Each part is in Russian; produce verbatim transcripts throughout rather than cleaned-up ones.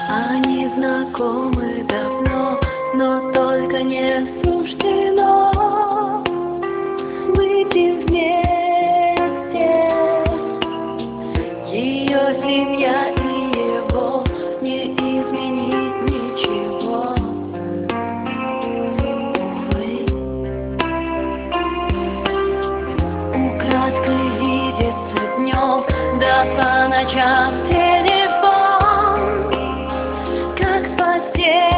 Они знакомы давно, но только не суждено выйти вместе. Ее семья и его не изменить ничего. Увы, украдкой видится днем, да по ночам телефон, как спасение,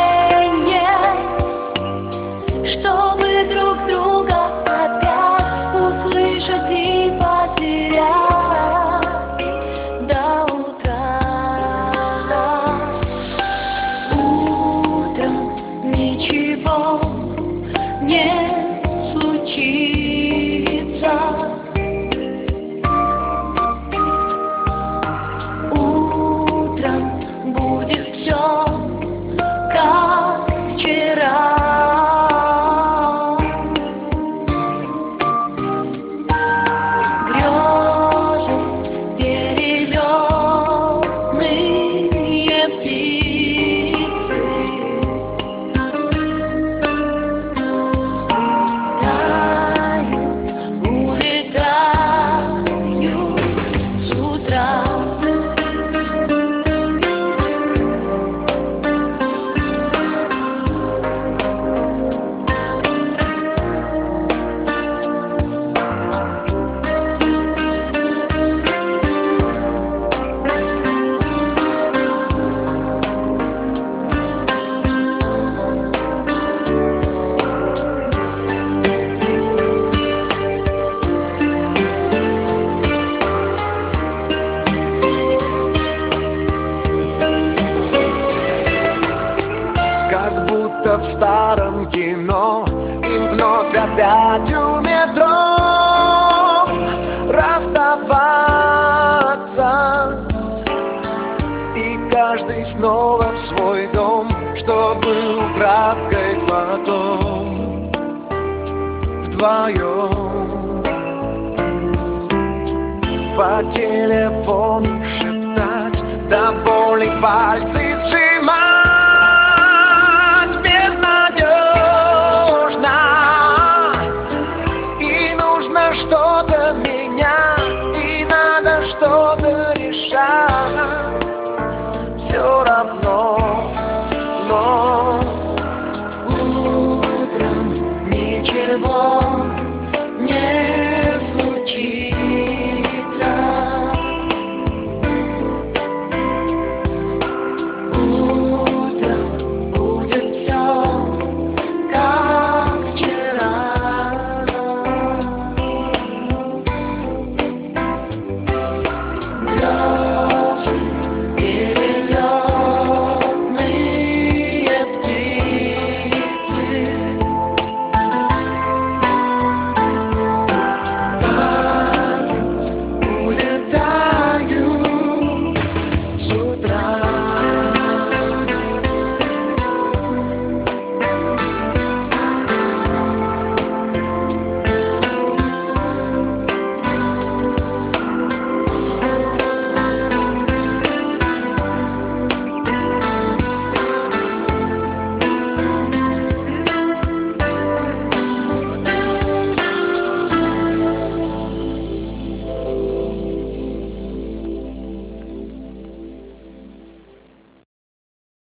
чтобы друг друга опять услышать и потерять до утра. Утром ничего не случится. Утром будет все как вчера. Грезы перелетные птицы тают, улетают с утра. Как будто в старом кино, и вновь опять у метро расставаться. И каждый снова в свой дом, чтобы украдкой потом вдвоем по телефону шептать, до боли пальцы